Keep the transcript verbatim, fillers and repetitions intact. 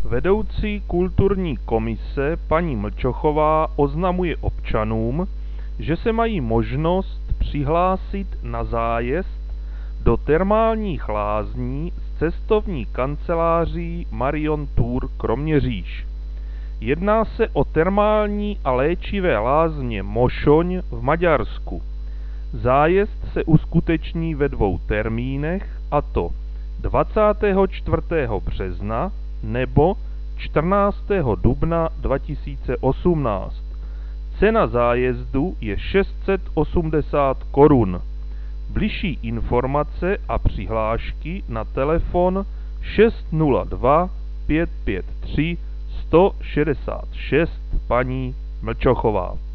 Vedoucí kulturní komise paní Mlčochová oznamuje občanům, že se mají možnost přihlásit na zájezd do termálních lázní s cestovní kanceláří Marion Tour Kroměříž. Jedná se o termální a léčivé lázně Mošoň v Maďarsku. Zájezd se uskuteční ve dvou termínech, a to dvacátého čtvrtého března nebo čtrnáctého dubna dva tisíce osmnáct. Cena zájezdu je šest set osmdesát korun. Bližší informace a přihlášky na telefon šest nula dva pět pět tři sto šedesát šest paní Mlčochová.